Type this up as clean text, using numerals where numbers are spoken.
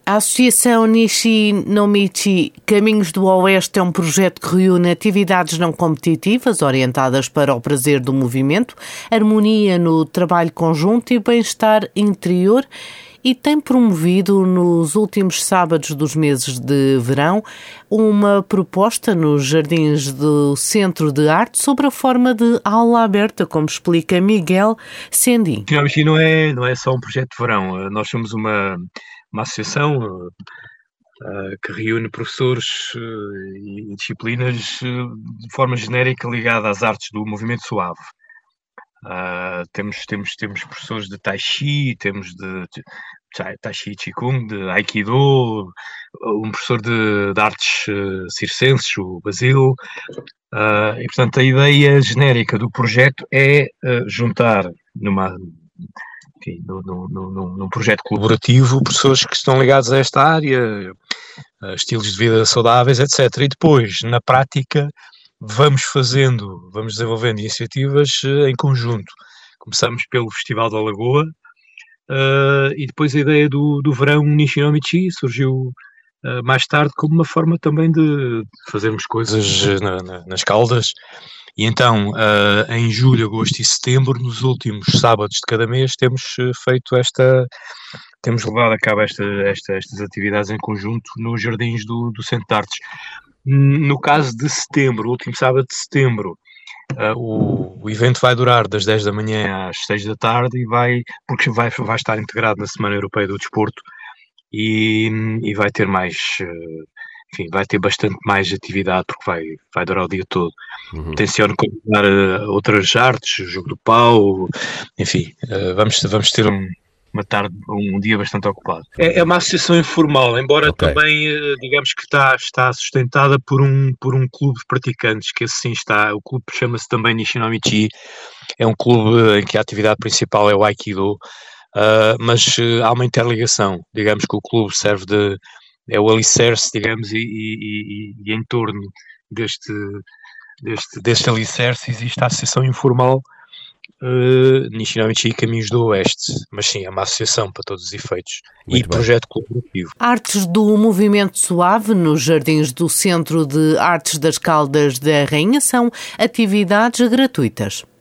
A Associação Nishi-no-Michi Caminhos do Oeste é um projeto que reúne atividades não competitivas orientadas para o prazer do movimento, harmonia no trabalho conjunto e bem-estar interior, e tem promovido nos últimos sábados dos meses de verão uma proposta nos jardins do Centro de Arte sobre a forma de aula aberta, como explica Miguel Sendi. Nishi não é só um projeto de verão. Nós somos uma associação que reúne professores e disciplinas de forma genérica ligada às artes do movimento suave. Temos professores de Tai Chi, temos de Tai Chi Qigong, de Aikido, um professor de artes circenses, o Basílio, e portanto a ideia genérica do projeto é juntar num projeto colaborativo pessoas que estão ligadas a esta área, estilos de vida saudáveis, etc. E depois, na prática, vamos desenvolvendo iniciativas em conjunto. Começamos pelo Festival da Lagoa, e depois a ideia do verão Nishi-no-Michi surgiu mais tarde como uma forma também de fazermos coisas nas Caldas. E então, em julho, agosto e setembro, nos últimos sábados de cada mês, temos levado a cabo estas atividades em conjunto nos jardins do Centro de Artes. No caso de setembro, o último sábado de setembro, o evento vai durar das 10 da manhã às 6 da tarde porque vai estar integrado na Semana Europeia do Desporto e vai ter vai ter bastante mais atividade porque vai durar o dia todo. Tenciono combinar outras artes, o jogo do pau, enfim, vamos ter uma tarde, um dia bastante ocupado. É uma associação informal, embora também, digamos que está sustentada por um clube de praticantes, que assim está. O clube chama-se também Nishi-no-Michi, é um clube em que a atividade principal é o Aikido, mas há uma interligação, digamos que o clube é o alicerce, digamos, e em torno deste alicerce existe a associação informal Nishi-no-Michi Caminhos do Oeste, mas sim, é uma associação para todos os efeitos. Muito bem. Projeto colaborativo. Artes do Movimento Suave nos jardins do Centro de Artes das Caldas da Rainha são atividades gratuitas.